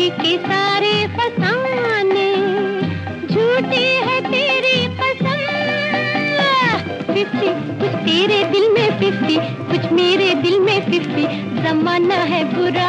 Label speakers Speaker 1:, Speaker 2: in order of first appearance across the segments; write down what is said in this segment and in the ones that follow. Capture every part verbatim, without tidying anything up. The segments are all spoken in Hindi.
Speaker 1: बाकी के सारे फसाने झूठे है तेरी कसम। फिफ्टी कुछ तेरे दिल में फिफ्टी, कुछ मेरे दिल में फिफ्टी, जमाना है बुरा।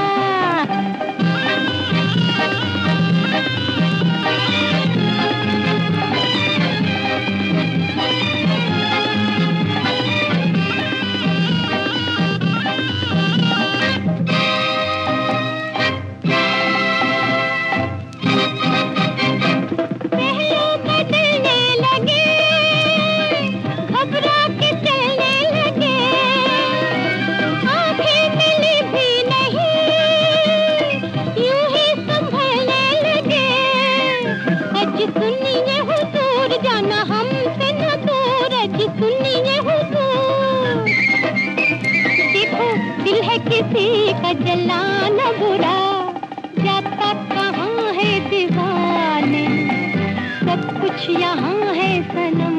Speaker 1: सुनिए हुजूर जाना हमसे न दूर, जी सुनिए हुजूर। देखो दिल है किसी का जलाना बुरा, जाता कहाँ है दीवाने, सब कुछ यहाँ है सनम।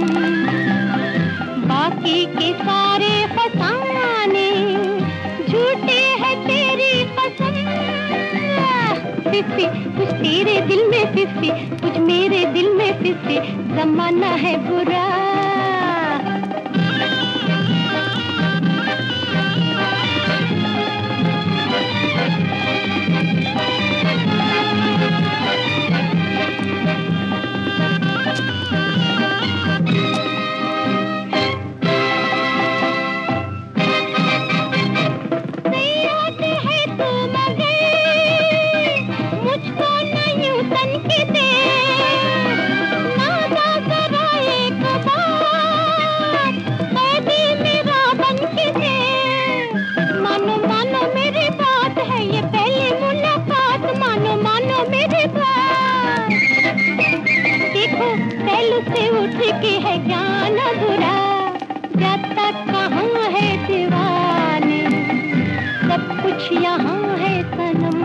Speaker 1: बाकी के सारे फसाने झूठे है तेरी कसम। फिफ्टी कुछ तेरे दिल में फिफ्टी, कुछ मेरे दिल में फिफ्टी, जमाना है बुरा। देखो पहलू से उठ के है जाना बुरा, जाता कहाँ है दीवाने, सब कुछ यहाँ है सनम।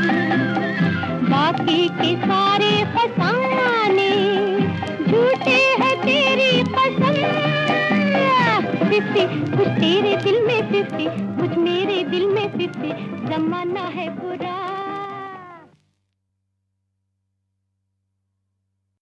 Speaker 1: बाकी के सारे फसाने झूठे है तेरी कसम। फिफ्टी कुछ तेरे दिल में फिफ्टी, कुछ मेरे दिल में फिफ्टी, जमाना है बुरा।